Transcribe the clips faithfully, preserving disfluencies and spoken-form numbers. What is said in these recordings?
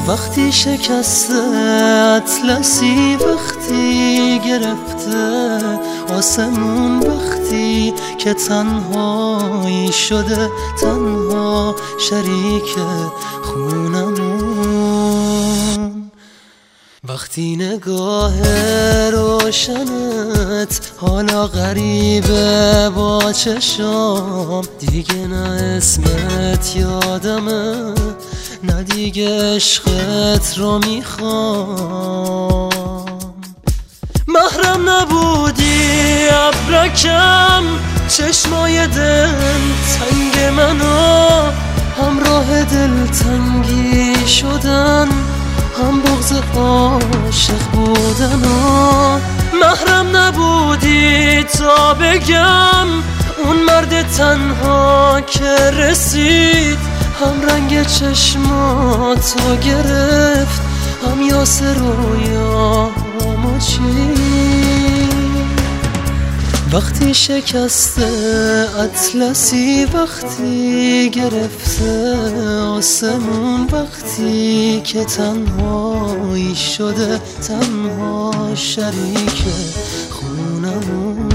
وقتی شکسته اطلسی، وقتی گرفته آسمون، وقتی که تنهایی شده تنها شریک خونمون، وقتی نگاه روشنت حالا غریبه با چشام، دیگه نه اسمت یادمه نه دیگه عشقت رو میخوام. محرم نبودی ابرکم، چشمای دل تنگ منو، همراه دل تنگی شدن، هم بغض عاشق بودن. محرم نبودی تا بگم اون مرد تنها که رسید، هم رنگ چشماتو گرفت، هم یاس رویامو چید. وقتی شکسته اطلسی، وقتی گرفته آسمون، وقتی که تنهایی شده تنها شریک خونمون.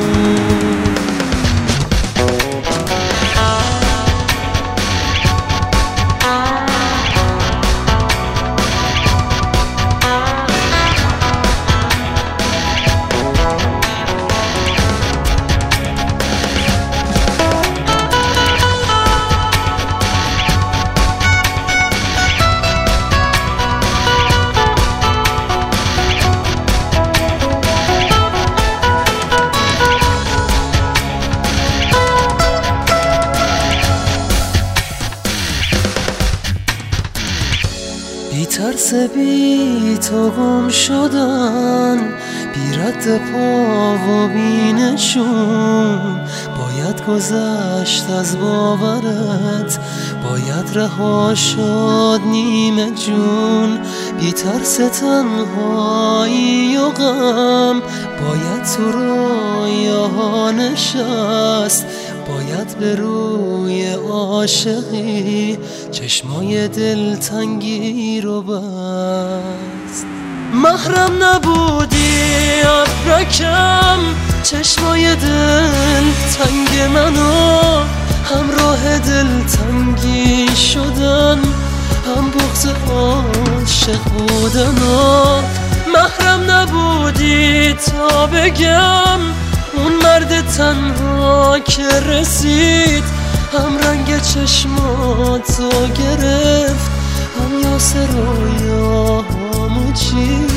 بی ترس بی تو گم شدن، بی رد پا و بی نشون، باید گذشت از باورت، باید رها شد نیمه جون. بی ترس تنهایی و غم، باید تو رویاها نشست، باید به روی عاشقی چشمای دلتنگی رو بست. محرم نبودی ابرکم، چشمای دل تنگ منو، همراه دلتنگی شدن، هم بغض عاشق بودن. محرم نبودی تا بگم اون مرد تنها که رسید، هم رنگ چشماتو گرفت، هم یاس رویامو چید.